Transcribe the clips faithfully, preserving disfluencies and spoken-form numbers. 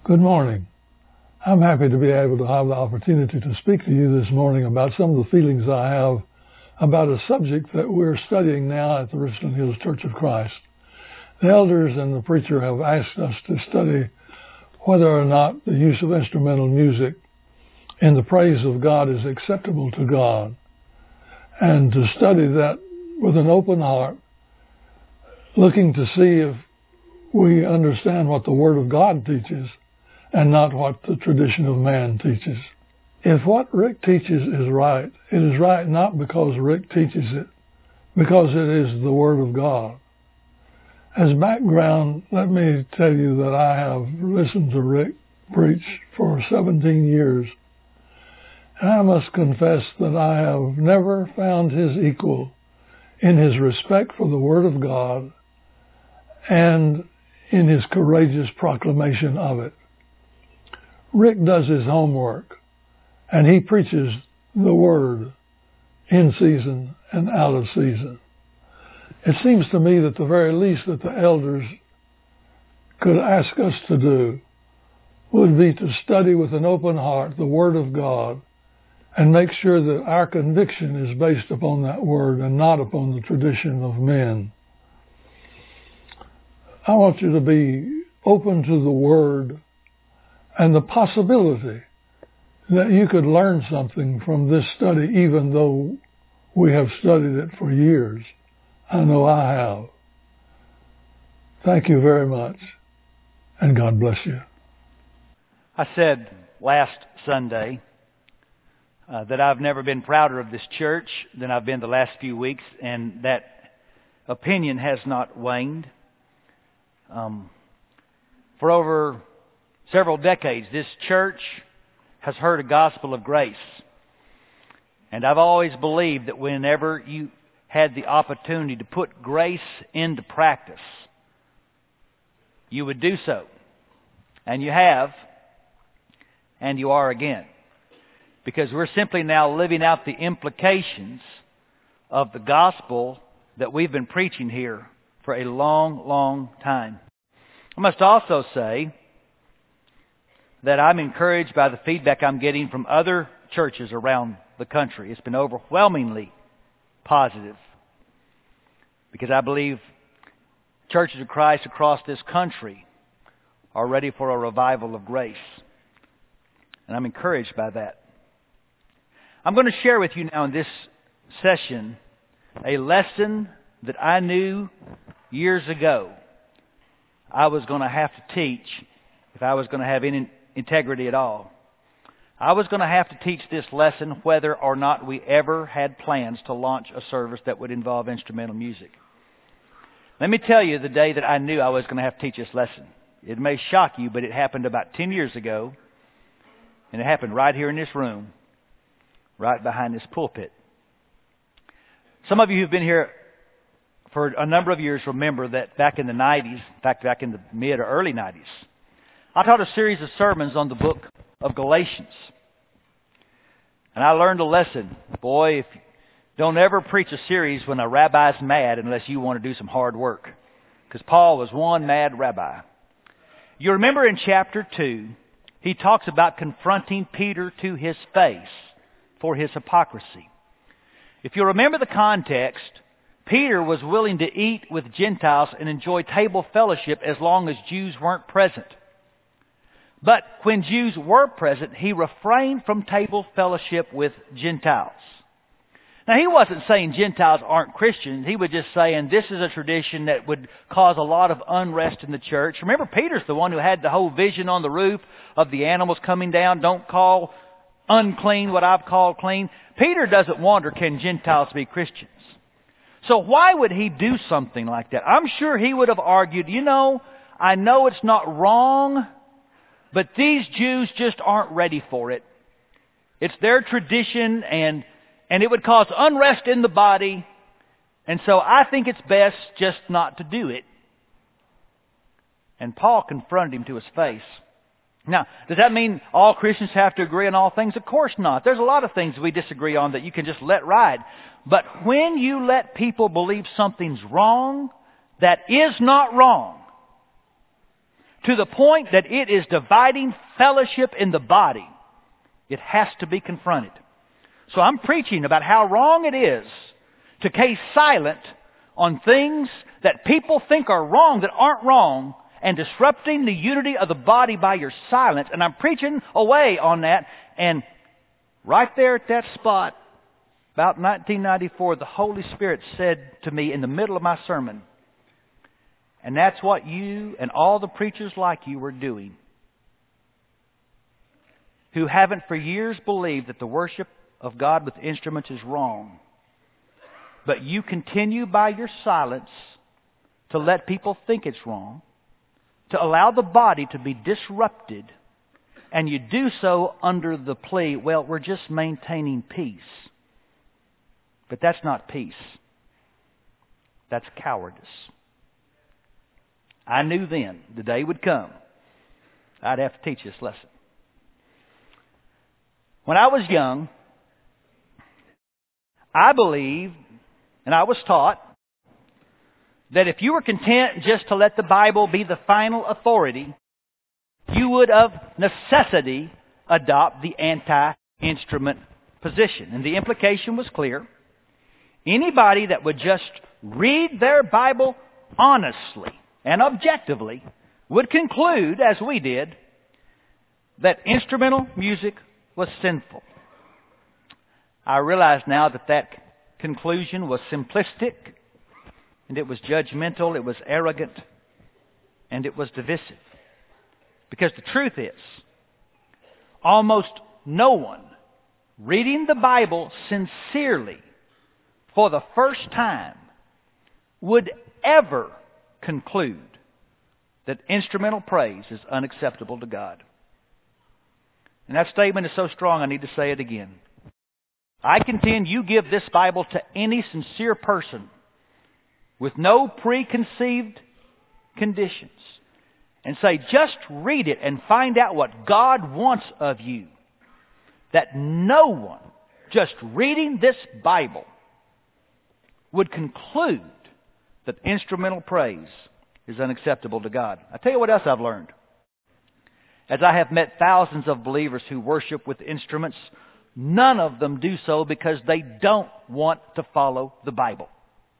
Good morning. I'm happy to be able to have the opportunity to speak to you this morning about some of the feelings I have about a subject that we're studying now at the Richland Hills Church of Christ. The elders and the preacher have asked us to study whether or not the use of instrumental music in the praise of God is acceptable to God, and to study that with an open heart, looking to see if we understand what the Word of God teaches and not what the tradition of man teaches. If what Rick teaches is right, it is right not because Rick teaches it, because it is the Word of God. As background, let me tell you that I have listened to Rick preach for seventeen years, and I must confess that I have never found his equal in his respect for the Word of God and in his courageous proclamation of it. Rick does his homework, and he preaches the Word in season and out of season. It seems to me that the very least that the elders could ask us to do would be to study with an open heart the Word of God and make sure that our conviction is based upon that Word and not upon the tradition of men. I want you to be open to the Word and the possibility that you could learn something from this study, even though we have studied it for years. I know I have. Thank you very much, and God bless you. I said last Sunday uh, that I've never been prouder of this church than I've been the last few weeks, and that opinion has not waned. Um, for over several decades, this church has heard a gospel of grace. And I've always believed that whenever you had the opportunity to put grace into practice, you would do so. And you have, and you are again. Because we're simply now living out the implications of the gospel that we've been preaching here for a long, long time. I must also say that I'm encouraged by the feedback I'm getting from other churches around the country. It's been overwhelmingly positive, because I believe churches of Christ across this country are ready for a revival of grace. And I'm encouraged by that. I'm going to share with you now in this session a lesson that I knew years ago I was going to have to teach if I was going to have any integrity at all. I was going to have to teach this lesson whether or not we ever had plans to launch a service that would involve instrumental music. Let me tell you the day that I knew I was going to have to teach this lesson. It may shock you, but it happened about ten years ago, and it happened right here in this room, right behind this pulpit. Some of you who've been here for a number of years remember that back in the nineties, in fact back in the mid or early nineties, I taught a series of sermons on the book of Galatians. And I learned a lesson. Boy, if you don't ever preach a series when a rabbi's mad unless you want to do some hard work. Because Paul was one mad rabbi. You remember in chapter two, he talks about confronting Peter to his face for his hypocrisy. If you remember the context, Peter was willing to eat with Gentiles and enjoy table fellowship as long as Jews weren't present. But when Jews were present, he refrained from table fellowship with Gentiles. Now, he wasn't saying Gentiles aren't Christians. He was just saying this is a tradition that would cause a lot of unrest in the church. Remember, Peter's the one who had the whole vision on the roof of the animals coming down. Don't call unclean what I've called clean. Peter doesn't wonder, can Gentiles be Christians? So why would he do something like that? I'm sure he would have argued, you know, I know it's not wrong, but these Jews just aren't ready for it. It's their tradition, and and it would cause unrest in the body, and so I think it's best just not to do it. And Paul confronted him to his face. Now, does that mean all Christians have to agree on all things? Of course not. There's a lot of things we disagree on that you can just let ride. But when you let people believe something's wrong that is not wrong, to the point that it is dividing fellowship in the body, it has to be confronted. So I'm preaching about how wrong it is to keep silent on things that people think are wrong that aren't wrong, and disrupting the unity of the body by your silence. And I'm preaching away on that. And right there at that spot, about nineteen ninety-four, the Holy Spirit said to me in the middle of my sermon, and that's what you and all the preachers like you were doing, who haven't for years believed that the worship of God with instruments is wrong. But you continue by your silence to let people think it's wrong, to allow the body to be disrupted, and you do so under the plea, well, we're just maintaining peace. But that's not peace. That's cowardice. I knew then the day would come I'd have to teach this lesson. When I was young, I believed, and I was taught, that if you were content just to let the Bible be the final authority, you would of necessity adopt the anti-instrument position. And the implication was clear. Anybody that would just read their Bible honestly and objectively would conclude, as we did, that instrumental music was sinful. I realize now that that conclusion was simplistic, and it was judgmental, it was arrogant, and it was divisive. Because the truth is, almost no one reading the Bible sincerely for the first time would ever conclude that instrumental praise is unacceptable to God. And that statement is so strong, I need to say it again. I contend you give this Bible to any sincere person with no preconceived conditions and say, just read it and find out what God wants of you. That no one, just reading this Bible, would conclude that instrumental praise is unacceptable to God. I tell you what else I've learned. As I have met thousands of believers who worship with instruments, none of them do so because they don't want to follow the Bible.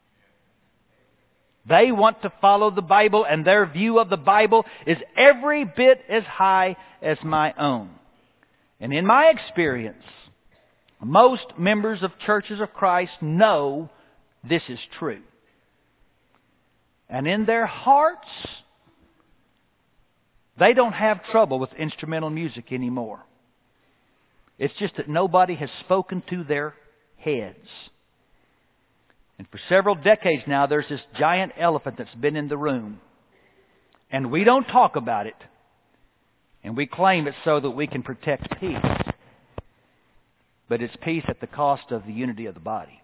They want to follow the Bible, and their view of the Bible is every bit as high as my own. And in my experience, most members of churches of Christ know this is true. And in their hearts, they don't have trouble with instrumental music anymore. It's just that nobody has spoken to their heads. And for several decades now, there's this giant elephant that's been in the room. And we don't talk about it. And we claim it's so that we can protect peace. But it's peace at the cost of the unity of the body.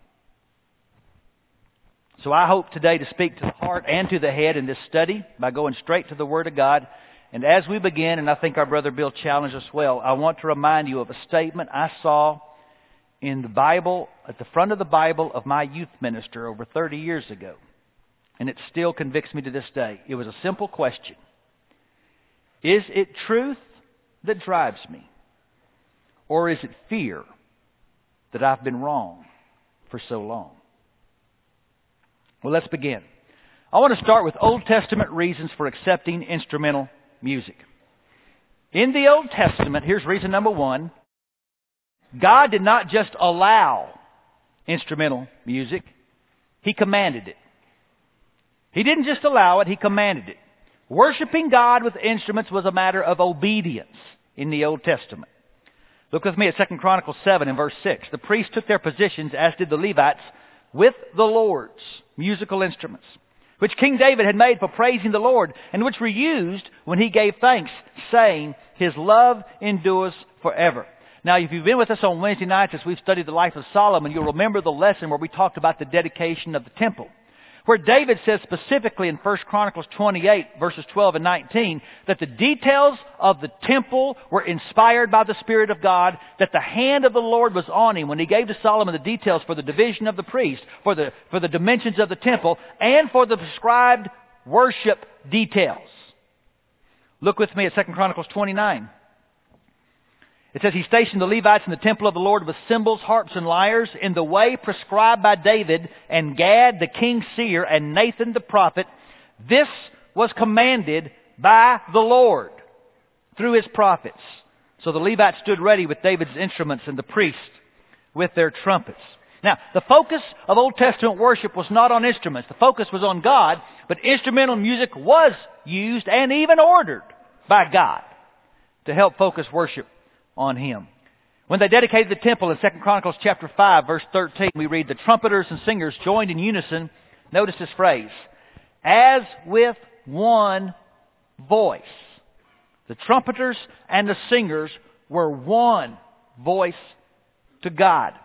So I hope today to speak to the heart and to the head in this study by going straight to the Word of God. And as we begin, and I think our brother Bill challenged us well, I want to remind you of a statement I saw in the Bible, at the front of the Bible of my youth minister over thirty years ago. And it still convicts me to this day. It was a simple question. Is it truth that drives me? Or is it fear that I've been wrong for so long? Well, let's begin. I want to start with Old Testament reasons for accepting instrumental music. In the Old Testament, here's reason number one. God did not just allow instrumental music. He commanded it. He didn't just allow it, He commanded it. Worshipping God with instruments was a matter of obedience in the Old Testament. Look with me at Second Chronicles seven and verse six. The priests took their positions, as did the Levites, with the Lord's musical instruments, which King David had made for praising the Lord, and which were used when he gave thanks, saying, His love endures forever. Now, if you've been with us on Wednesday nights as we've studied the life of Solomon, you'll remember the lesson where we talked about the dedication of the temple, where David says specifically in First Chronicles twenty-eight, verses twelve and nineteen, that the details of the temple were inspired by the Spirit of God, that the hand of the Lord was on him when He gave to Solomon the details for the division of the priest, for the, for the dimensions of the temple, and for the prescribed worship details. Look with me at Second Chronicles twenty-nine. It says, He stationed the Levites in the temple of the Lord with cymbals, harps, and lyres in the way prescribed by David and Gad the king's seer and Nathan the prophet. This was commanded by the Lord through His prophets. So the Levites stood ready with David's instruments and the priests with their trumpets. Now, the focus of Old Testament worship was not on instruments. The focus was on God, but instrumental music was used and even ordered by God to help focus worship on Him. When they dedicated the temple in Second Chronicles chapter five, verse thirteen, we read, the trumpeters and singers joined in unison. Notice this phrase, as with one voice. The trumpeters and the singers were one voice to God.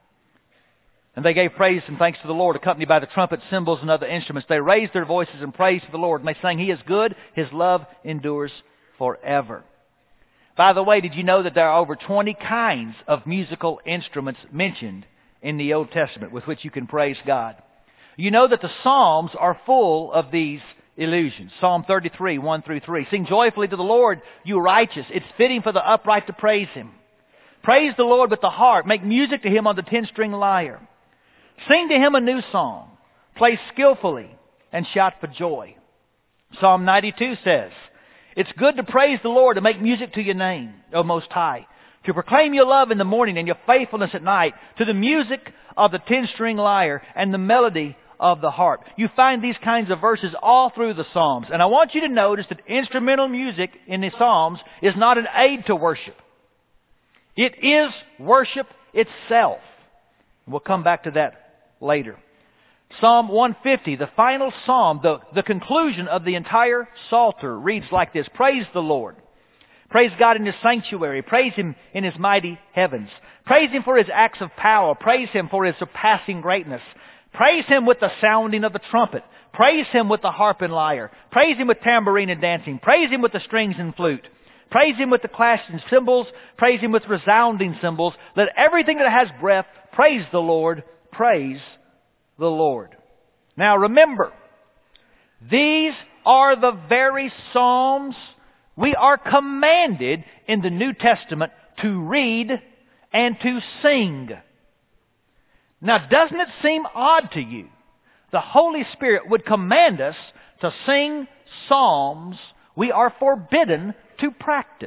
And they gave praise and thanks to the Lord, accompanied by the trumpets, cymbals, and other instruments. They raised their voices in praise to the Lord, and they sang, He is good, His love endures forever. By the way, did you know that there are over twenty kinds of musical instruments mentioned in the Old Testament with which you can praise God? You know that the Psalms are full of these illusions. Psalm thirty-three, one through three. Sing joyfully to the Lord, you righteous. It's fitting for the upright to praise Him. Praise the Lord with the harp. Make music to Him on the ten-string lyre. Sing to Him a new song. Play skillfully and shout for joy. Psalm ninety-two says, it's good to praise the Lord, to make music to your name, O Most High. To proclaim your love in the morning and your faithfulness at night. To the music of the ten-string lyre and the melody of the harp. You find these kinds of verses all through the Psalms. And I want you to notice that instrumental music in the Psalms is not an aid to worship. It is worship itself. We'll come back to that later. Psalm one fifty, the final psalm, the, the conclusion of the entire Psalter, reads like this. Praise the Lord. Praise God in His sanctuary. Praise Him in His mighty heavens. Praise Him for His acts of power. Praise Him for His surpassing greatness. Praise Him with the sounding of the trumpet. Praise Him with the harp and lyre. Praise Him with tambourine and dancing. Praise Him with the strings and flute. Praise Him with the clashing cymbals. Praise Him with resounding cymbals. Let everything that has breath praise the Lord. Praise the Lord. Now remember, these are the very psalms we are commanded in the New Testament to read and to sing. Now, doesn't it seem odd to you? The Holy Spirit would command us to sing psalms we are forbidden to practice.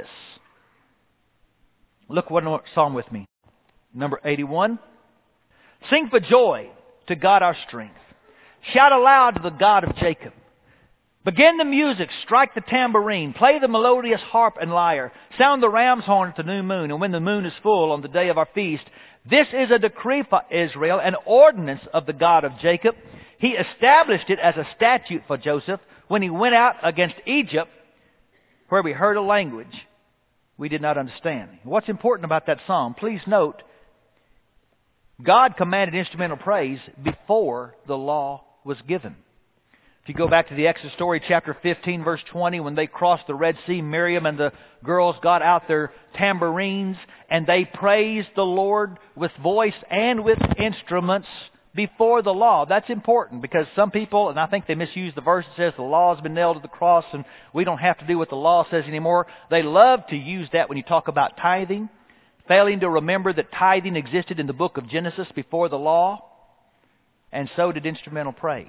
Look one more psalm with me. Number eighty-one. Sing for joy to God our strength. Shout aloud to the God of Jacob. Begin the music, strike the tambourine, play the melodious harp and lyre, sound the ram's horn at the new moon, and when the moon is full on the day of our feast. This is a decree for Israel, an ordinance of the God of Jacob. He established it as a statute for Joseph when he went out against Egypt, where we heard a language we did not understand. What's important about that psalm? Please note, God commanded instrumental praise before the law was given. If you go back to the Exodus story, chapter fifteen, verse twenty, when they crossed the Red Sea, Miriam and the girls got out their tambourines and they praised the Lord with voice and with instruments before the law. That's important because some people, and I think they misuse the verse that says the law has been nailed to the cross and we don't have to do what the law says anymore. They love to use that when you talk about tithing, failing to remember that tithing existed in the book of Genesis before the law, and so did instrumental praise.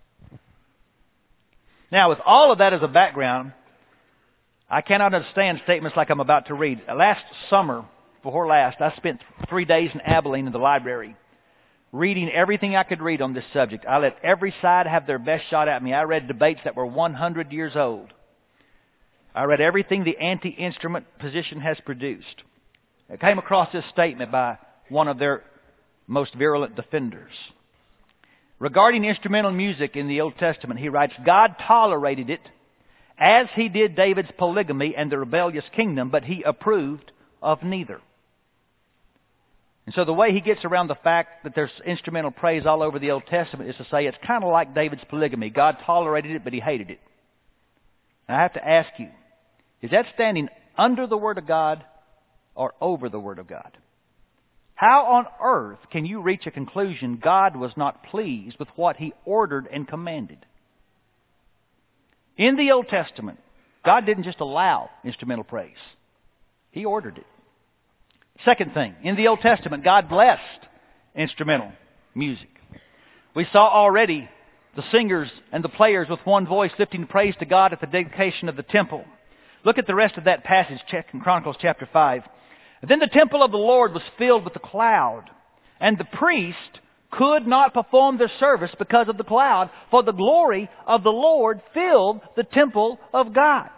Now, with all of that as a background, I cannot understand statements like I'm about to read. Last summer, before last, I spent three days in Abilene in the library, reading everything I could read on this subject. I let every side have their best shot at me. I read debates that were one hundred years old. I read everything the anti-instrument position has produced. I came across this statement by one of their most virulent defenders. Regarding instrumental music in the Old Testament, he writes, God tolerated it as He did David's polygamy and the rebellious kingdom, but He approved of neither. And so the way he gets around the fact that there's instrumental praise all over the Old Testament is to say it's kind of like David's polygamy. God tolerated it, but He hated it. And I have to ask you, is that standing under the Word of God or over the Word of God? How on earth can you reach a conclusion God was not pleased with what He ordered and commanded? In the Old Testament, God didn't just allow instrumental praise. He ordered it. Second thing, in the Old Testament, God blessed instrumental music. We saw already the singers and the players with one voice lifting praise to God at the dedication of the temple. Look at the rest of that passage in Chronicles chapter five. Then the temple of the Lord was filled with a cloud, and the priest could not perform their service because of the cloud, for the glory of the Lord filled the temple of God.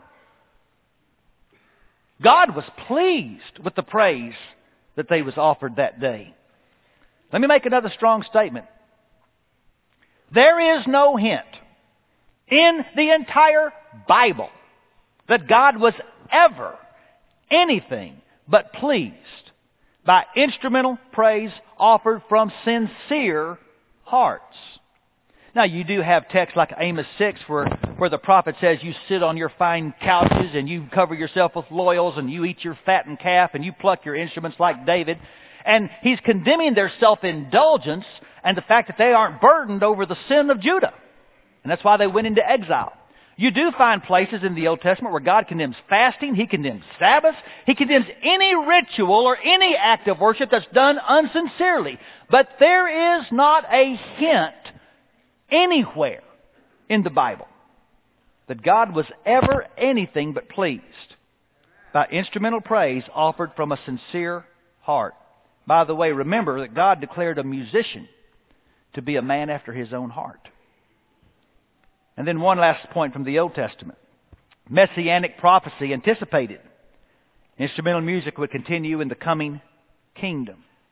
God was pleased with the praise that they was offered that day. Let me make another strong statement. There is no hint in the entire Bible that God was ever anything but pleased by instrumental praise offered from sincere hearts. Now, you do have texts like Amos six where, where the prophet says you sit on your fine couches and you cover yourself with loyals and you eat your fattened calf and you pluck your instruments like David. And he's condemning their self-indulgence and the fact that they aren't burdened over the sin of Judah. And that's why they went into exile. You do find places in the Old Testament where God condemns fasting, He condemns Sabbaths, He condemns any ritual or any act of worship that's done unsincerely. But there is not a hint anywhere in the Bible that God was ever anything but pleased by instrumental praise offered from a sincere heart. By the way, remember that God declared a musician to be a man after His own heart. And then one last point from the Old Testament. Messianic prophecy anticipated instrumental music would continue in the coming kingdom.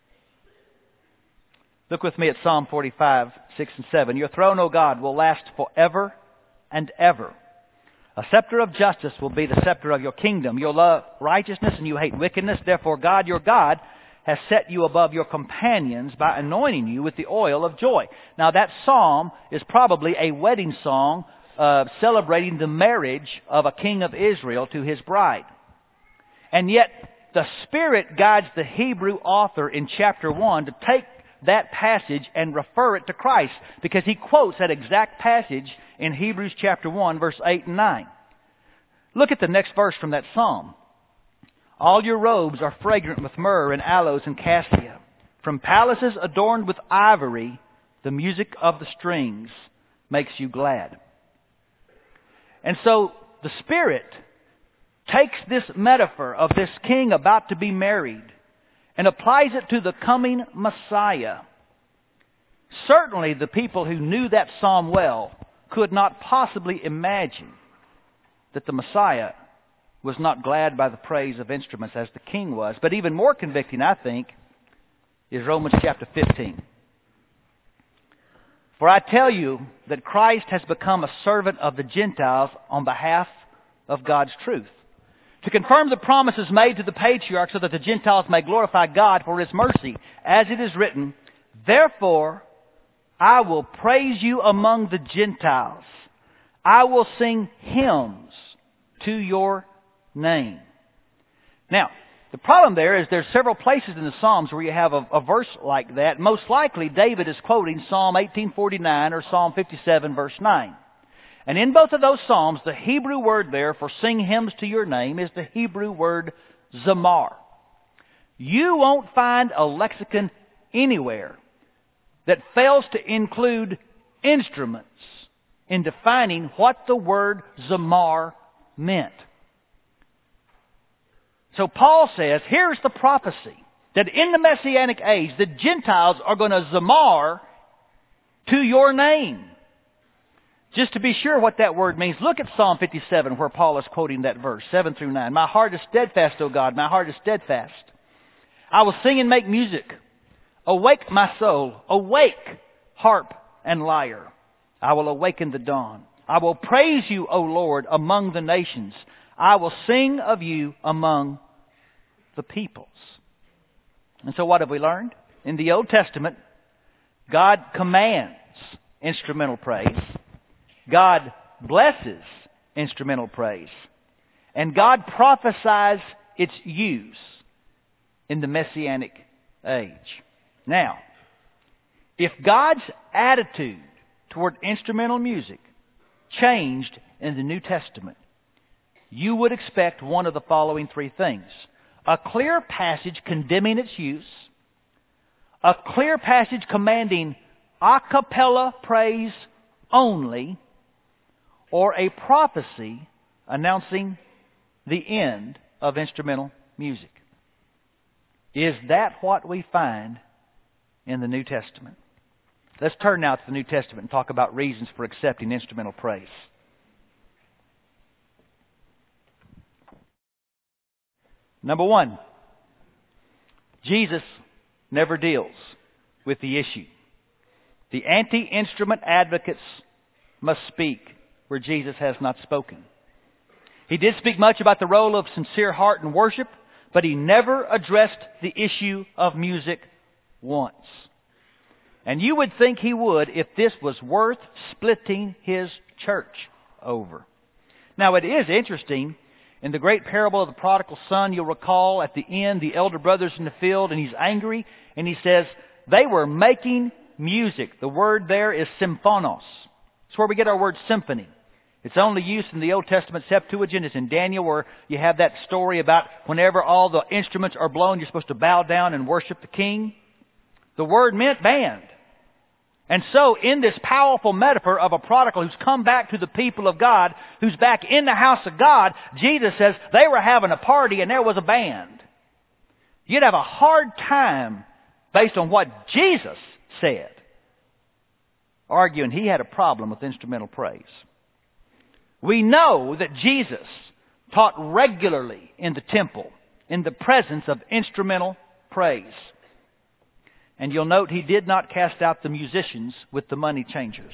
Look with me at Psalm forty-five, six and seven. Your throne, O God, will last forever and ever. A scepter of justice will be the scepter of your kingdom. You love righteousness and you hate wickedness. Therefore, God, your God, has set you above your companions by anointing you with the oil of joy. Now, that psalm is probably a wedding song uh, celebrating the marriage of a king of Israel to his bride. And yet, the Spirit guides the Hebrew author in chapter one to take that passage and refer it to Christ, because he quotes that exact passage in Hebrews chapter one, verse eight and nine. Look at the next verse from that psalm. All your robes are fragrant with myrrh and aloes and cassia. From palaces adorned with ivory, the music of the strings makes you glad. And so the Spirit takes this metaphor of this king about to be married and applies it to the coming Messiah. Certainly the people who knew that psalm well could not possibly imagine that the Messiah was not glad by the praise of instruments as the king was. But even more convicting, I think, is Romans chapter fifteen. For I tell you that Christ has become a servant of the Gentiles on behalf of God's truth, to confirm the promises made to the patriarchs so that the Gentiles may glorify God for His mercy. As it is written, therefore I will praise you among the Gentiles. I will sing hymns to your name. Now, the problem there is there's several places in the Psalms where you have a, a verse like that. Most likely David is quoting Psalm eighteen forty-nine or Psalm fifty-seven verse nine. And in both of those Psalms, the Hebrew word there for sing hymns to your name is the Hebrew word zamar. You won't find a lexicon anywhere that fails to include instruments in defining what the word zamar meant. So Paul says, here's the prophecy, that in the Messianic age, the Gentiles are going to zamar to your name. Just to be sure what that word means, look at Psalm fifty-seven where Paul is quoting that verse, seven through nine. My heart is steadfast, O God, my heart is steadfast. I will sing and make music. Awake my soul, awake, harp and lyre. I will awaken the dawn. I will praise you, O Lord, among the nations. I will sing of you among the peoples. And so what have we learned? In the Old Testament, God commands instrumental praise. God blesses instrumental praise. And God prophesies its use in the Messianic age. Now, if God's attitude toward instrumental music changed in the New Testament, you would expect one of the following three things. A clear passage condemning its use, a clear passage commanding a cappella praise only, or a prophecy announcing the end of instrumental music. Is that what we find in the New Testament? Let's turn now to the New Testament and talk about reasons for accepting instrumental praise. Number one, Jesus never deals with the issue. The anti-instrument advocates must speak where Jesus has not spoken. He did speak much about the role of sincere heart in worship, but he never addressed the issue of music once. And you would think he would if this was worth splitting his church over. Now it is interesting, in the great parable of the prodigal son, you'll recall at the end, the elder brother's in the field and he's angry, and he says, they were making music. The word there is symphonos. It's where we get our word symphony. It's only used in the Old Testament Septuagint. It's in Daniel where you have that story about whenever all the instruments are blown, you're supposed to bow down and worship the king. The word meant band. And so in this powerful metaphor of a prodigal who's come back to the people of God, who's back in the house of God, Jesus says they were having a party and there was a band. You'd have a hard time, based on what Jesus said, arguing he had a problem with instrumental praise. We know that Jesus taught regularly in the temple in the presence of instrumental praise. And you'll note he did not cast out the musicians with the money changers.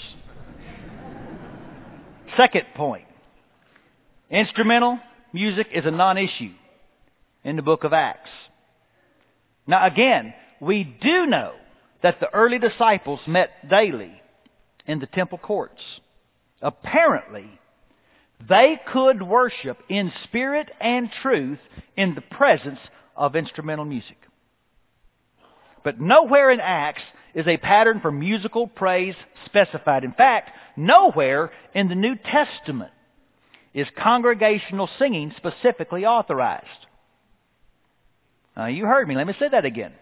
Second point. Instrumental music is a non-issue in the book of Acts. Now again, we do know that the early disciples met daily in the temple courts. Apparently, they could worship in spirit and truth in the presence of instrumental music. But nowhere in Acts is a pattern for musical praise specified. In fact, nowhere in the New Testament is congregational singing specifically authorized. Now, you heard me. Let me say that again.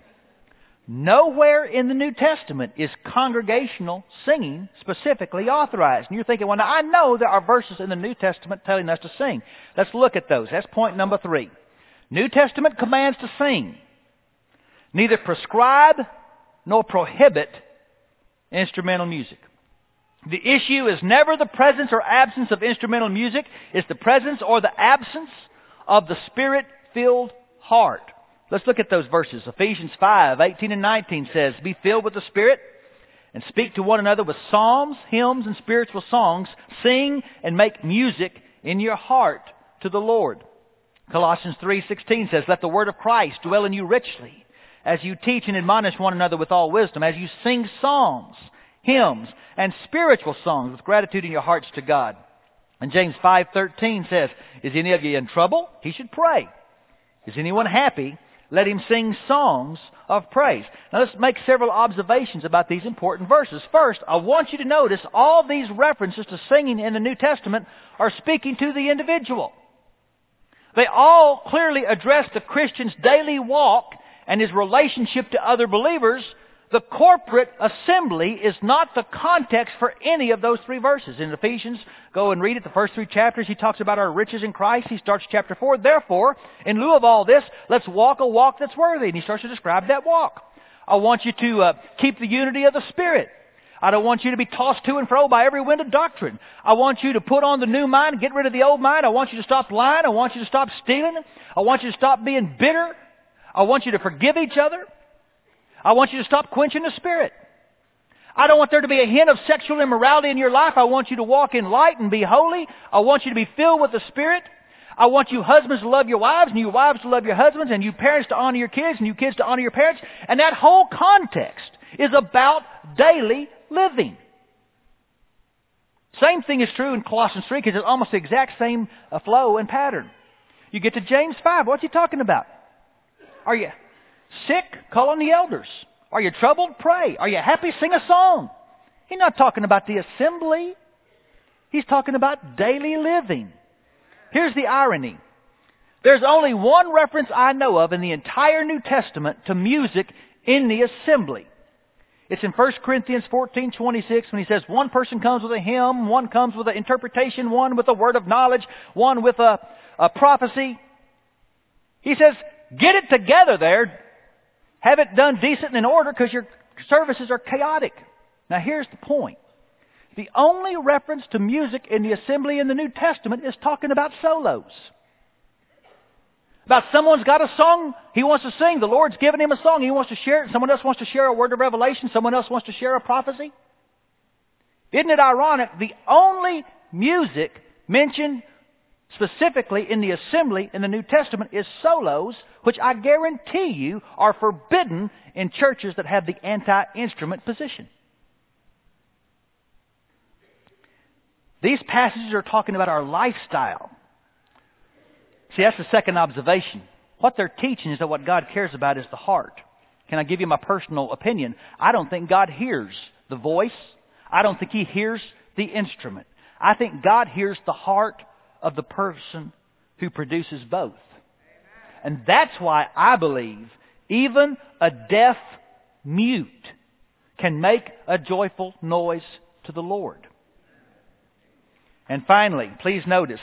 Nowhere in the New Testament is congregational singing specifically authorized. And you're thinking, well, now I know there are verses in the New Testament telling us to sing. Let's look at those. That's point number three. New Testament commands to sing. Neither prescribe nor prohibit instrumental music. The issue is never the presence or absence of instrumental music. It's the presence or the absence of the Spirit-filled heart. Let's look at those verses. Ephesians five, eighteen and nineteen says, be filled with the Spirit and speak to one another with psalms, hymns, and spiritual songs. Sing and make music in your heart to the Lord. Colossians three sixteen says, let the word of Christ dwell in you richly, as you teach and admonish one another with all wisdom, as you sing psalms, hymns, and spiritual songs with gratitude in your hearts to God. And James five thirteen says, is any of you in trouble? He should pray. Is anyone happy? Let him sing songs of praise. Now let's make several observations about these important verses. First, I want you to notice all these references to singing in the New Testament are speaking to the individual. They all clearly address the Christian's daily walk and his relationship to other believers. The corporate assembly is not the context for any of those three verses. In Ephesians, go and read it, the first three chapters, he talks about our riches in Christ. He starts chapter four. Therefore, in lieu of all this, let's walk a walk that's worthy. And he starts to describe that walk. I want you to uh, keep the unity of the Spirit. I don't want you to be tossed to and fro by every wind of doctrine. I want you to put on the new mind, get rid of the old mind. I want you to stop lying. I want you to stop stealing. I want you to stop being bitter. I want you to forgive each other. I want you to stop quenching the Spirit. I don't want there to be a hint of sexual immorality in your life. I want you to walk in light and be holy. I want you to be filled with the Spirit. I want you husbands to love your wives, and you wives to love your husbands, and you parents to honor your kids, and you kids to honor your parents. And that whole context is about daily living. Same thing is true in Colossians three, because it's almost the exact same flow and pattern. You get to James five, what's he talking about? Are you sick? Call on the elders. Are you troubled? Pray. Are you happy? Sing a song. He's not talking about the assembly. He's talking about daily living. Here's the irony. There's only one reference I know of in the entire New Testament to music in the assembly. It's in First Corinthians fourteen twenty-six when he says one person comes with a hymn, one comes with an interpretation, one with a word of knowledge, one with a, a prophecy. He says, get it together there. Have it done decent and in order because your services are chaotic. Now here's the point. The only reference to music in the assembly in the New Testament is talking about solos. About someone's got a song he wants to sing. The Lord's given him a song. He wants to share it. Someone else wants to share a word of revelation. Someone else wants to share a prophecy. Isn't it ironic? The only music mentioned specifically in the assembly in the New Testament is solos, which I guarantee you are forbidden in churches that have the anti-instrument position. These passages are talking about our lifestyle. See, that's the second observation. What they're teaching is that what God cares about is the heart. Can I give you my personal opinion? I don't think God hears the voice. I don't think He hears the instrument. I think God hears the heart of the person who produces both. And that's why I believe even a deaf mute can make a joyful noise to the Lord. And finally, please notice,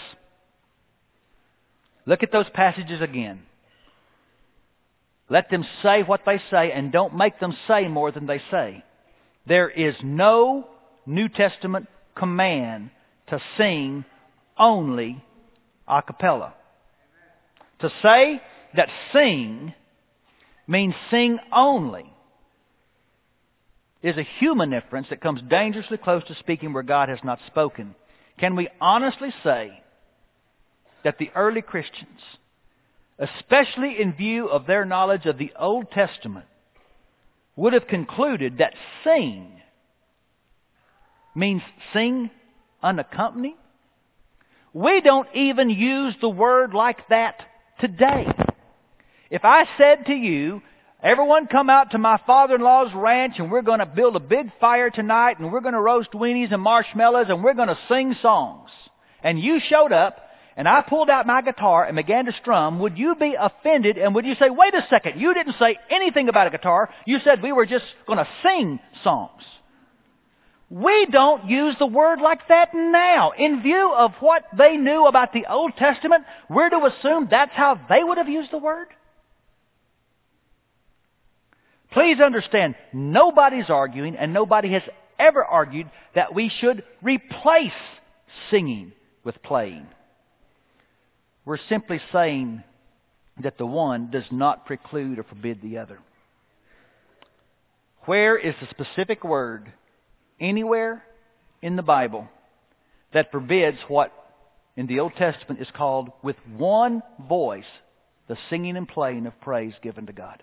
look at those passages again. Let them say what they say and don't make them say more than they say. There is no New Testament command to sing only a cappella. To say that sing means sing only is a human inference that comes dangerously close to speaking where God has not spoken. Can we honestly say that the early Christians, especially in view of their knowledge of the Old Testament, would have concluded that sing means sing unaccompanied? We don't even use the word like that today. If I said to you, everyone come out to my father-in-law's ranch and we're going to build a big fire tonight and we're going to roast weenies and marshmallows and we're going to sing songs, and you showed up and I pulled out my guitar and began to strum, would you be offended and would you say, wait a second, you didn't say anything about a guitar. You said we were just going to sing songs. We don't use the word like that now. In view of what they knew about the Old Testament, we're to assume that's how they would have used the word? Please understand, nobody's arguing and nobody has ever argued that we should replace singing with playing. We're simply saying that the one does not preclude or forbid the other. Where is the specific word anywhere in the Bible that forbids what in the Old Testament is called with one voice the singing and playing of praise given to God?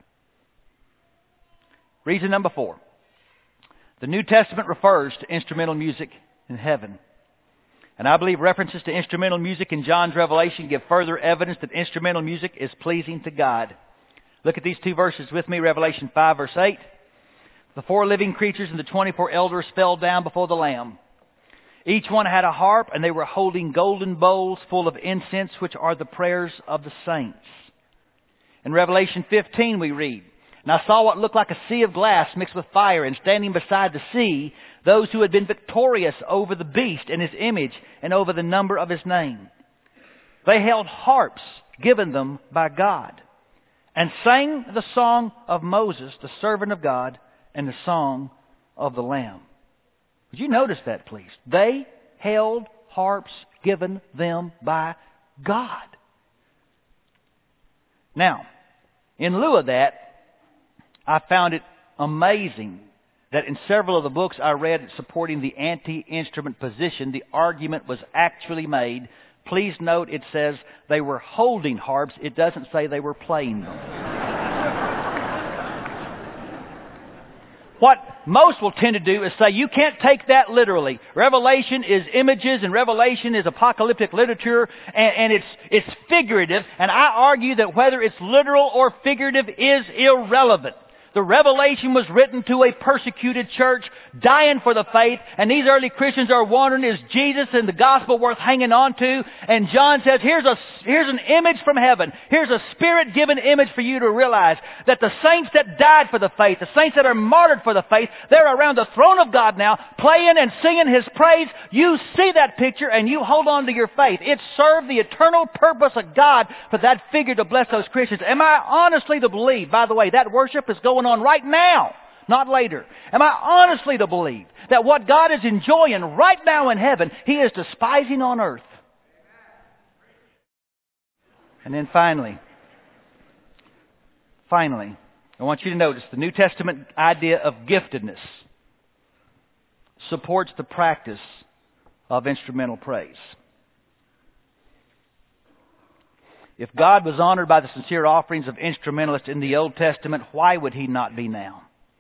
Reason number four. The New Testament refers to instrumental music in heaven. And I believe references to instrumental music in John's Revelation give further evidence that instrumental music is pleasing to God. Look at these two verses with me, Revelation five verse eight. The four living creatures and the twenty-four elders fell down before the Lamb. Each one had a harp, and they were holding golden bowls full of incense, which are the prayers of the saints. In Revelation fifteen we read, and I saw what looked like a sea of glass mixed with fire, and standing beside the sea, those who had been victorious over the beast and his image and over the number of his name. They held harps given them by God, and sang the song of Moses, the servant of God, and the song of the Lamb. Would you notice that, please? They held harps given them by God. Now, in lieu of that, I found it amazing that in several of the books I read supporting the anti-instrument position, the argument was actually made. Please note it says they were holding harps. It doesn't say they were playing them. What most will tend to do is say you can't take that literally. Revelation is images and Revelation is apocalyptic literature, and, and it's, it's figurative. And I argue that whether it's literal or figurative is irrelevant. The Revelation was written to a persecuted church, dying for the faith, and these early Christians are wondering, is Jesus and the gospel worth hanging on to? And John says, here's a, here's an image from heaven. Here's a Spirit-given image for you to realize that the saints that died for the faith, the saints that are martyred for the faith, they're around the throne of God now, playing and singing His praise. You see that picture and you hold on to your faith. It served the eternal purpose of God for that figure to bless those Christians. Am I honestly to believe, by the way, that worship is going on right now, not later. Am I honestly to believe that what God is enjoying right now in heaven, He is despising on earth? And then finally, finally, I want you to notice the New Testament idea of giftedness supports the practice of instrumental praise. If God was honored by the sincere offerings of instrumentalists in the Old Testament, why would He not be now?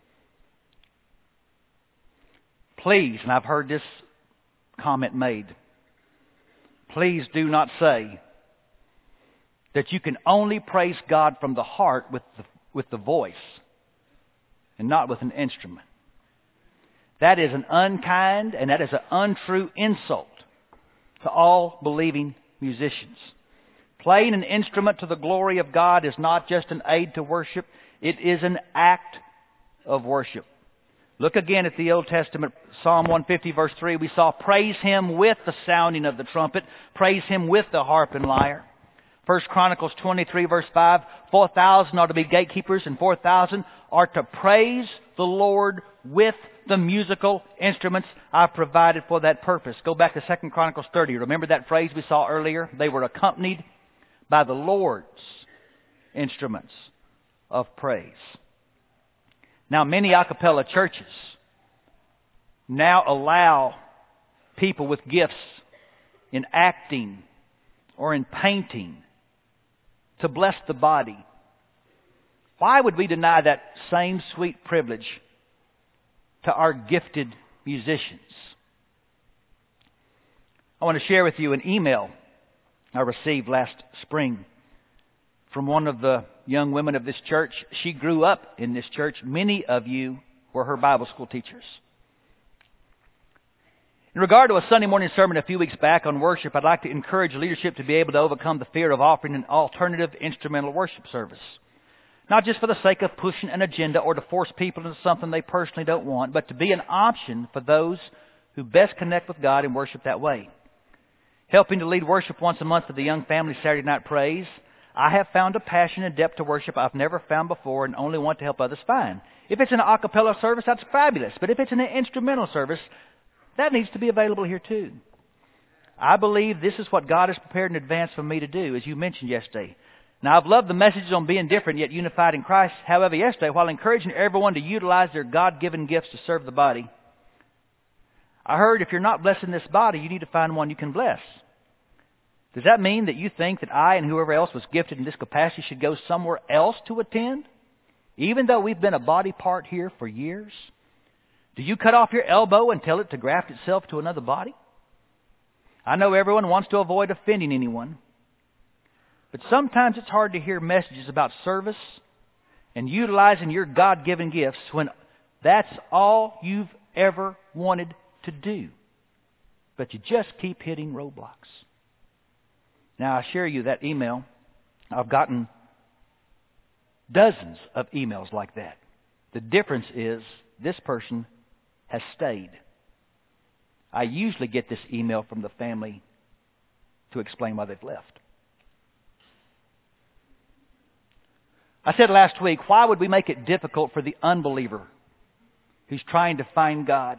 Please, and I've heard this comment made, please do not say that you can only praise God from the heart with the, with the voice and not with an instrument. That is an unkind and that is an untrue insult to all believing musicians. Playing an instrument to the glory of God is not just an aid to worship. It is an act of worship. Look again at the Old Testament, Psalm one fifty verse three. We saw, praise Him with the sounding of the trumpet. Praise Him with the harp and lyre. First Chronicles twenty-three verse five. four thousand are to be gatekeepers and four thousand are to praise the Lord with the musical instruments I've provided for that purpose. Go back to Second Chronicles thirty. Remember that phrase we saw earlier? They were accompanied by the Lord's instruments of praise. Now, many a cappella churches now allow people with gifts in acting or in painting to bless the body. Why would we deny that same sweet privilege to our gifted musicians? I want to share with you an email I received last spring from one of the young women of this church. She grew up in this church. Many of you were her Bible school teachers. In regard to a Sunday morning sermon a few weeks back on worship, I'd like to encourage leadership to be able to overcome the fear of offering an alternative instrumental worship service. Not just for the sake of pushing an agenda or to force people into something they personally don't want, but to be an option for those who best connect with God and worship that way. Helping to lead worship once a month for the young family Saturday night praise, I have found a passion and depth to worship I've never found before and only want to help others find. If it's an a cappella service, that's fabulous. But if it's an instrumental service, that needs to be available here too. I believe this is what God has prepared in advance for me to do, as you mentioned yesterday. Now, I've loved the messages on being different yet unified in Christ. However, yesterday, while encouraging everyone to utilize their God-given gifts to serve the body, I heard if you're not blessing this body, you need to find one you can bless. Does that mean that you think that I and whoever else was gifted in this capacity should go somewhere else to attend, even though we've been a body part here for years? Do you cut off your elbow and tell it to graft itself to another body? I know everyone wants to avoid offending anyone, but sometimes it's hard to hear messages about service and utilizing your God-given gifts when that's all you've ever wanted to do. But you just keep hitting roadblocks. Now, I share you that email. I've gotten dozens of emails like that. The difference is this person has stayed. I usually get this email from the family to explain why they've left. I said last week, why would we make it difficult for the unbeliever who's trying to find God?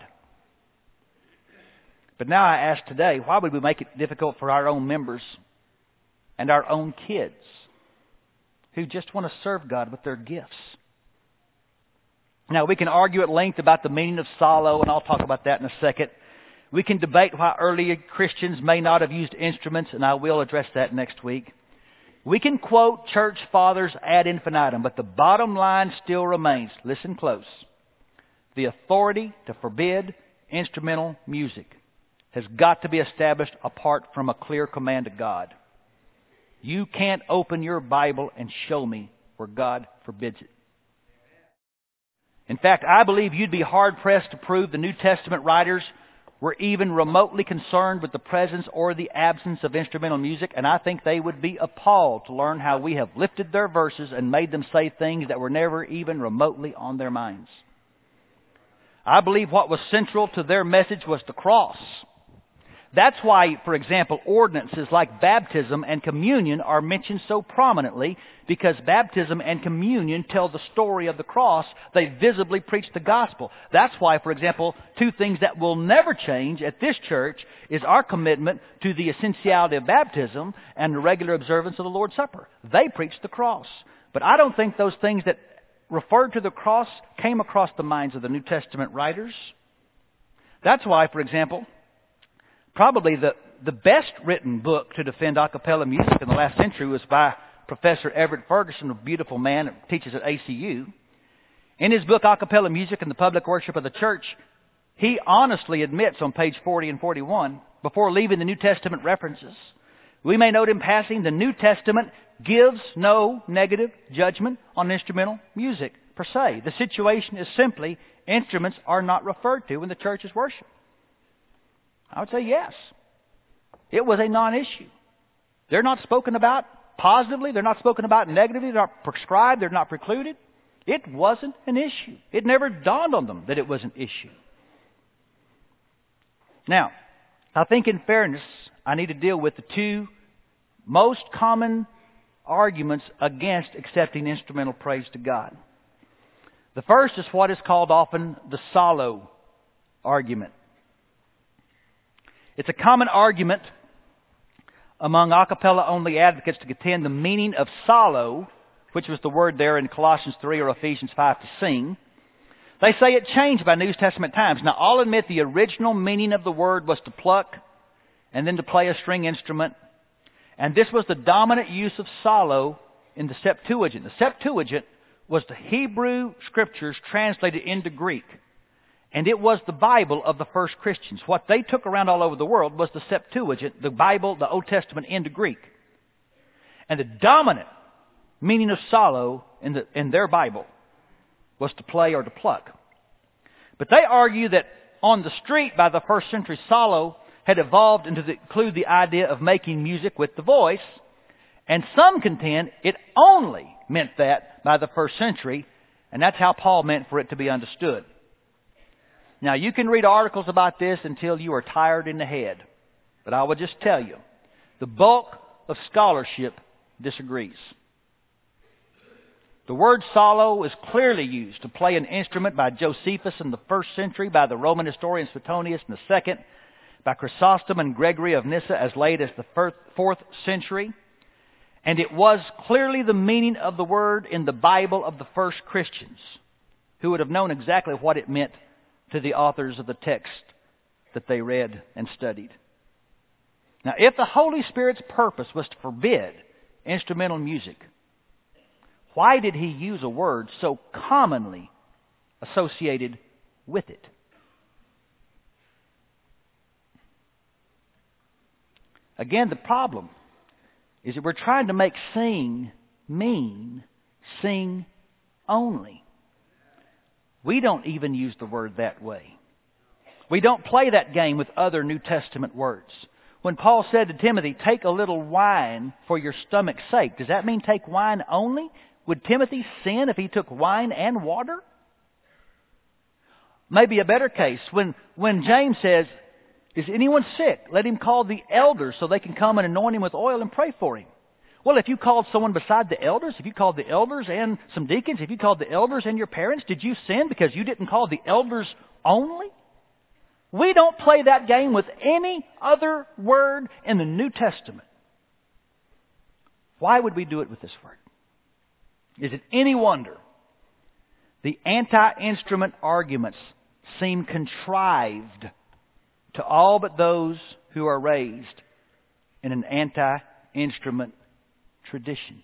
But now I ask today, why would we make it difficult for our own members and our own kids who just want to serve God with their gifts? Now, we can argue at length about the meaning of solo, and I'll talk about that in a second. We can debate why early Christians may not have used instruments, and I will address that next week. We can quote church fathers ad infinitum, but the bottom line still remains. Listen close. The authority to forbid instrumental music has got to be established apart from a clear command of God. You can't open your Bible and show me where God forbids it. In fact, I believe you'd be hard-pressed to prove the New Testament writers were even remotely concerned with the presence or the absence of instrumental music, and I think they would be appalled to learn how we have lifted their verses and made them say things that were never even remotely on their minds. I believe what was central to their message was the cross. That's why, for example, ordinances like baptism and communion are mentioned so prominently, because baptism and communion tell the story of the cross. They visibly preach the gospel. That's why, for example, two things that will never change at this church is our commitment to the essentiality of baptism and the regular observance of the Lord's Supper. They preach the cross. But I don't think those things that referred to the cross came across the minds of the New Testament writers. That's why, for example, probably the, the best written book to defend a cappella music in the last century was by Professor Everett Ferguson, a beautiful man that teaches at A C U. In his book, A Cappella Music and the Public Worship of the Church, he honestly admits on page forty and forty-one, before leaving the New Testament references, we may note in passing, the New Testament gives no negative judgment on instrumental music per se. The situation is simply instruments are not referred to in the church's worship. I would say yes. It was a non-issue. They're not spoken about positively. They're not spoken about negatively. They're not prescribed. They're not precluded. It wasn't an issue. It never dawned on them that it was an issue. Now, I think in fairness, I need to deal with the two most common arguments against accepting instrumental praise to God. The first is what is called often the solo argument. It's a common argument among a cappella-only advocates to contend the meaning of solo, which was the word there in Colossians three or Ephesians five to sing. They say it changed by New Testament times. Now, I'll admit the original meaning of the word was to pluck and then to play a string instrument. And this was the dominant use of solo in the Septuagint. The Septuagint was the Hebrew Scriptures translated into Greek. And it was the Bible of the first Christians. What they took around all over the world was the Septuagint, the Bible, the Old Testament, into Greek. And the dominant meaning of solo in, the, in their Bible was to play or to pluck. But they argue that on the street by the first century, solo had evolved into the, include the idea of making music with the voice. And some contend it only meant that by the first century, and that's how Paul meant for it to be understood. Now, you can read articles about this until you are tired in the head. But I will just tell you, the bulk of scholarship disagrees. The word solo is clearly used to play an instrument by Josephus in the first century, by the Roman historian Suetonius in the second, by Chrysostom and Gregory of Nyssa as late as the fourth century. And it was clearly the meaning of the word in the Bible of the first Christians, who would have known exactly what it meant to the authors of the text that they read and studied. Now, if the Holy Spirit's purpose was to forbid instrumental music, why did He use a word so commonly associated with it? Again, the problem is that we're trying to make sing mean sing only. We don't even use the word that way. We don't play that game with other New Testament words. When Paul said to Timothy, take a little wine for your stomach's sake, does that mean take wine only? Would Timothy sin if he took wine and water? Maybe a better case, when, when James says, is anyone sick? Let him call the elders so they can come and anoint him with oil and pray for him. Well, if you called someone beside the elders, if you called the elders and some deacons, if you called the elders and your parents, did you sin because you didn't call the elders only? We don't play that game with any other word in the New Testament. Why would we do it with this word? Is it any wonder the anti-instrument arguments seem contrived to all but those who are raised in an anti-instrument tradition?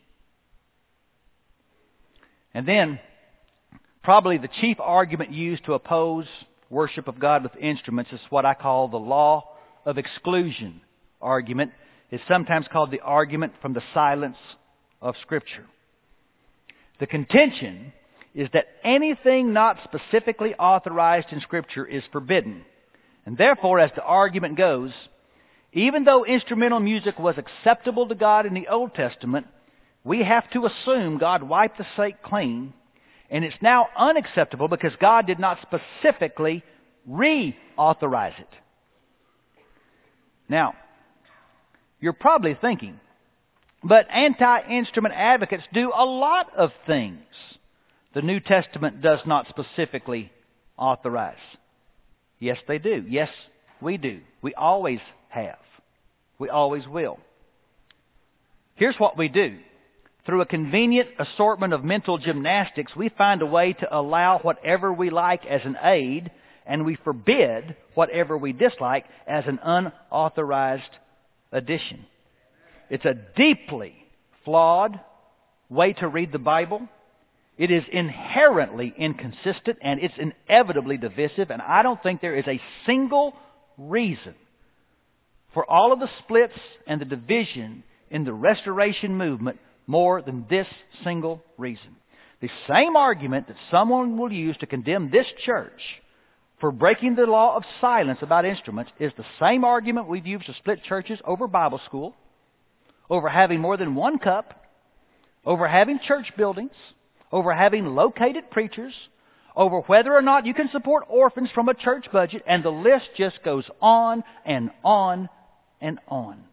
And then, probably the chief argument used to oppose worship of God with instruments is what I call the law of exclusion argument. It's sometimes called the argument from the silence of Scripture. The contention is that anything not specifically authorized in Scripture is forbidden. And therefore, as the argument goes, even though instrumental music was acceptable to God in the Old Testament, we have to assume God wiped the slate clean, and it's now unacceptable because God did not specifically reauthorize it. Now, you're probably thinking, but anti-instrument advocates do a lot of things the New Testament does not specifically authorize. Yes, they do. Yes, we do. We always have. We always will. Here's what we do. Through a convenient assortment of mental gymnastics, we find a way to allow whatever we like as an aid, and we forbid whatever we dislike as an unauthorized addition. It's a deeply flawed way to read the Bible. It is inherently inconsistent, and it's inevitably divisive, and I don't think there is a single reason for all of the splits and the division in the Restoration movement more than this single reason. The same argument that someone will use to condemn this church for breaking the law of silence about instruments is the same argument we've used to split churches over Bible school, over having more than one cup, over having church buildings, over having located preachers, over whether or not you can support orphans from a church budget, and the list just goes on and on and on.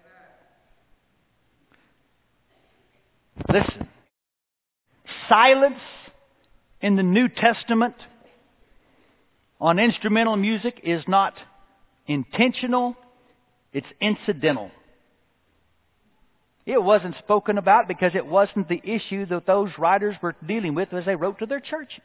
Listen, silence in the New Testament on instrumental music is not intentional, it's incidental. It wasn't spoken about because it wasn't the issue that those writers were dealing with as they wrote to their churches.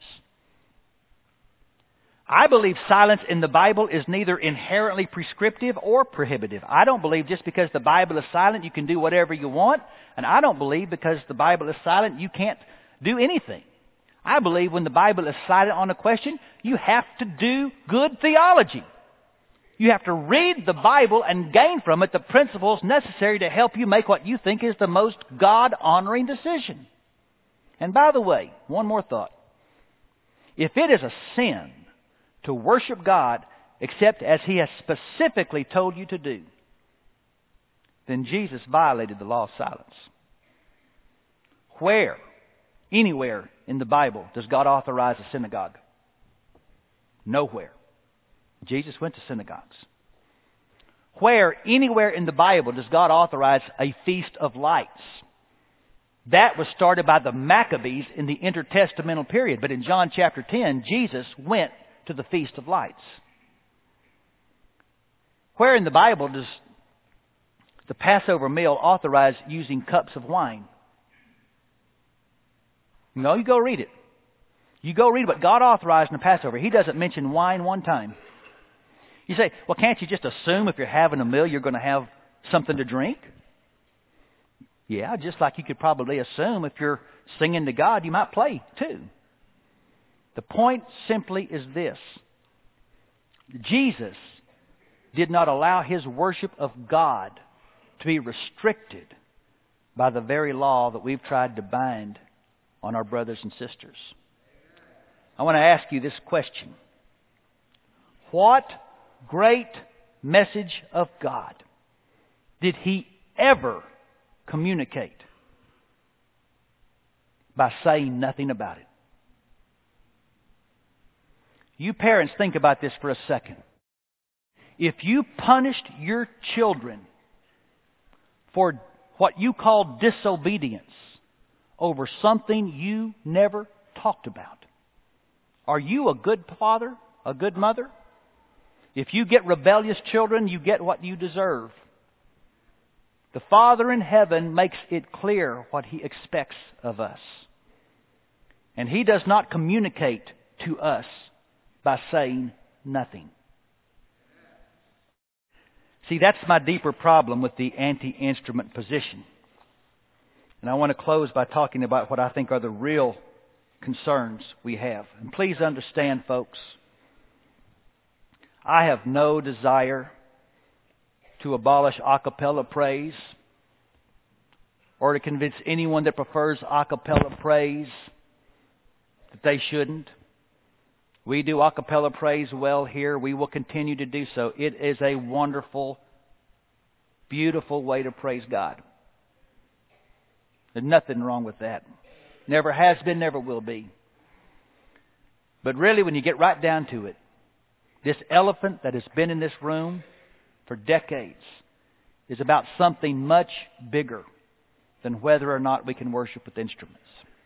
I believe silence in the Bible is neither inherently prescriptive or prohibitive. I don't believe just because the Bible is silent you can do whatever you want. And I don't believe because the Bible is silent you can't do anything. I believe when the Bible is silent on a question, you have to do good theology. You have to read the Bible and gain from it the principles necessary to help you make what you think is the most God-honoring decision. And by the way, one more thought. If it is a sin to worship God except as He has specifically told you to do, then Jesus violated the law of silence. Where, anywhere in the Bible, does God authorize a synagogue? Nowhere. Jesus went to synagogues. Where, anywhere in the Bible, does God authorize a feast of lights? That was started by the Maccabees in the intertestamental period. But in John chapter ten, Jesus went to the Feast of Lights. Where in the Bible does the Passover meal authorize using cups of wine? No, you go read it. You go read what God authorized in the Passover. He doesn't mention wine one time. You say, well, can't you just assume if you're having a meal you're going to have something to drink? Yeah, just like you could probably assume if you're singing to God you might play too. The point simply is this. Jesus did not allow His worship of God to be restricted by the very law that we've tried to bind on our brothers and sisters. I want to ask you this question. What great message of God did He ever communicate by saying nothing about it? You parents, think about this for a second. If you punished your children for what you call disobedience over something you never talked about, are you a good father, a good mother? If you get rebellious children, you get what you deserve. The Father in heaven makes it clear what He expects of us. And He does not communicate to us by saying nothing. See, that's my deeper problem with the anti-instrument position. And I want to close by talking about what I think are the real concerns we have. And please understand, folks, I have no desire to abolish a cappella praise or to convince anyone that prefers a cappella praise that they shouldn't. We do a cappella praise well here. We will continue to do so. It is a wonderful, beautiful way to praise God. There's nothing wrong with that. Never has been, never will be. But really, when you get right down to it, this elephant that has been in this room for decades is about something much bigger than whether or not we can worship with instruments.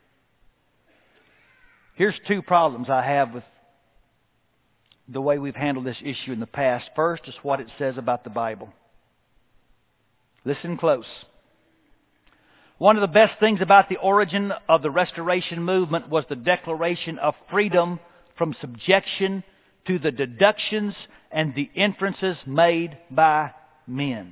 Here's two problems I have with the way we've handled this issue in the past. First is what it says about the Bible. Listen close. One of the best things about the origin of the Restoration movement was the declaration of freedom from subjection to the deductions and the inferences made by men.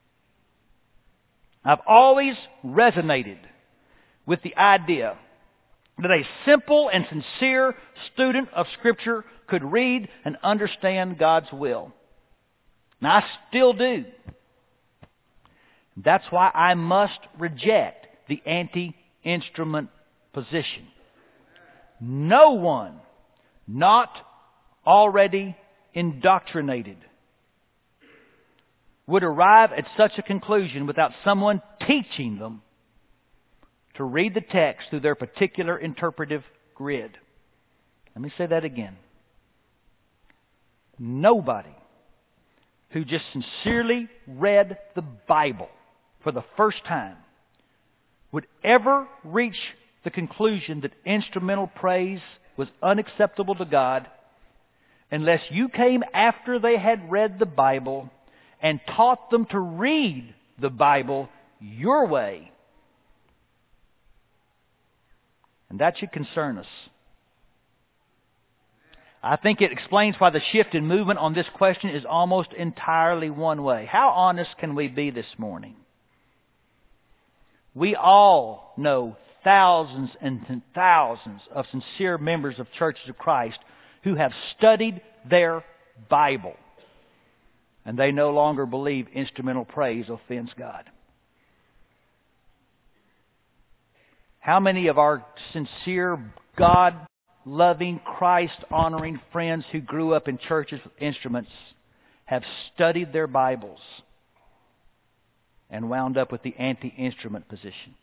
I've always resonated with the idea that a simple and sincere student of Scripture could read and understand God's will. Now, I still do. That's why I must reject the anti-instrument position. No one not already indoctrinated would arrive at such a conclusion without someone teaching them to read the text through their particular interpretive grid. Let me say that again. Nobody who just sincerely read the Bible for the first time would ever reach the conclusion that instrumental praise was unacceptable to God unless you came after they had read the Bible and taught them to read the Bible your way. And that should concern us. I think it explains why the shift in movement on this question is almost entirely one way. How honest can we be this morning? We all know thousands and thousands of sincere members of Churches of Christ who have studied their Bible, and they no longer believe instrumental praise offends God. How many of our sincere, God-loving, Christ-honoring friends who grew up in churches with instruments have studied their Bibles and wound up with the anti-instrument position?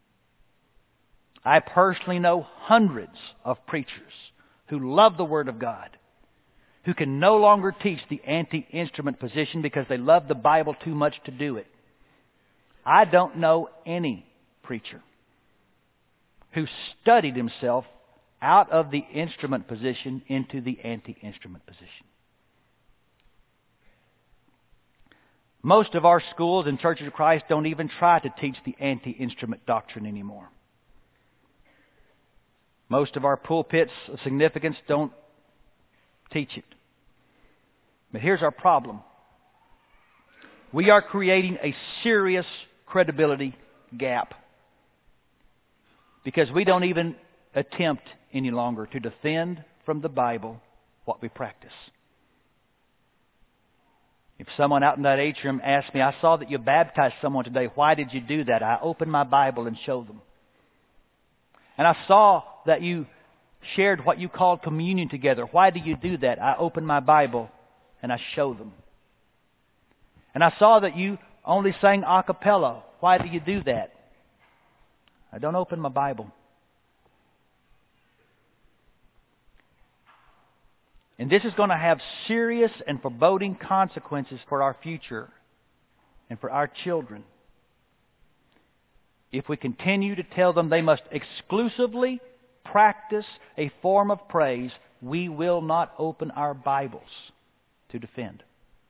I personally know hundreds of preachers who love the Word of God, who can no longer teach the anti-instrument position because they love the Bible too much to do it. I don't know any preacher who studied himself out of the instrument position into the anti-instrument position. Most of our schools and Churches of Christ don't even try to teach the anti-instrument doctrine anymore. Most of our pulpits of significance don't teach it. But here's our problem. We are creating a serious credibility gap because we don't even attempt any longer to defend from the Bible what we practice. If someone out in that atrium asked me, I saw that you baptized someone today. Why did you do that? I opened my Bible and showed them. And I saw that you shared what you called communion together. Why do you do that? I opened my Bible and I showed them. And I saw that you only sang a cappella. Why do you do that? I don't open my Bible. And this is going to have serious and foreboding consequences for our future and for our children if we continue to tell them they must exclusively practice a form of praise. We will not open our Bibles to defend.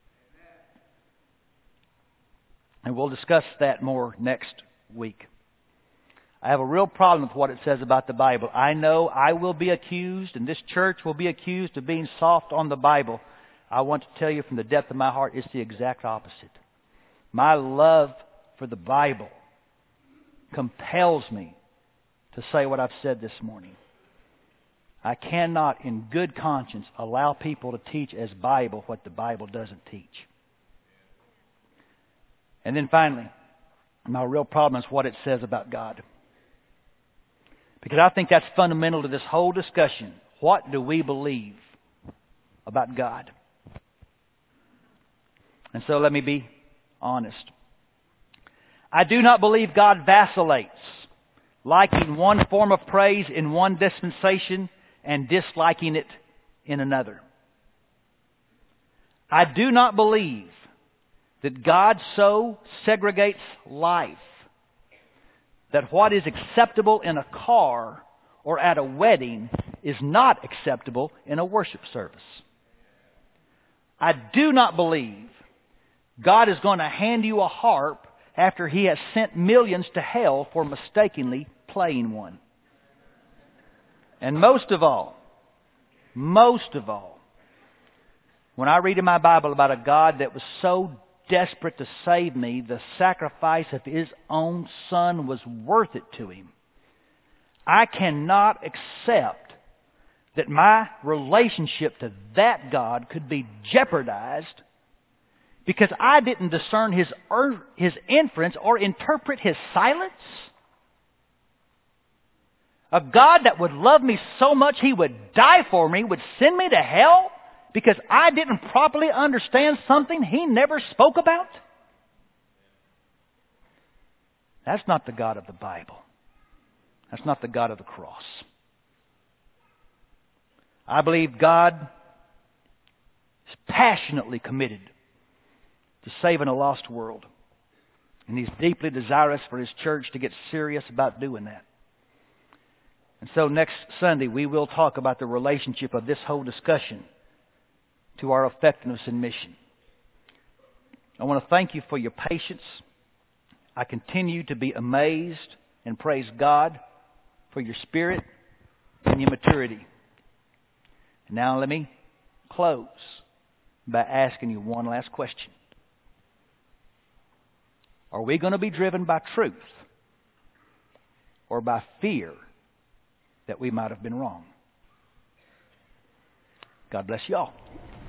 And we'll discuss that more next week. I have a real problem with what it says about the Bible. I know I will be accused, and this church will be accused of being soft on the Bible. I want to tell you from the depth of my heart, it's the exact opposite. My love for the Bible compels me to say what I've said this morning. I cannot, in good conscience, allow people to teach as Bible what the Bible doesn't teach. And then finally, my real problem is what it says about God. Because I think that's fundamental to this whole discussion. What do we believe about God? And so let me be honest. I do not believe God vacillates, liking one form of praise in one dispensation and disliking it in another. I do not believe that God so segregates life that what is acceptable in a car or at a wedding is not acceptable in a worship service. I do not believe God is going to hand you a harp after He has sent millions to hell for mistakenly playing one. And most of all, most of all, when I read in my Bible about a God that was so desperate to save me, the sacrifice of His own Son was worth it to Him, I cannot accept that my relationship to that God could be jeopardized because I didn't discern His, er, his inference or interpret His silence. A God that would love me so much He would die for me, would send me to hell because I didn't properly understand something He never spoke about? That's not the God of the Bible. That's not the God of the cross. I believe God is passionately committed to saving a lost world. And He's deeply desirous for His church to get serious about doing that. And so next Sunday we will talk about the relationship of this whole discussion to our effectiveness in mission. I want to thank you for your patience. I continue to be amazed and praise God for your spirit and your maturity. And now let me close by asking you one last question. Are we going to be driven by truth or by fear that we might have been wrong? God bless you all.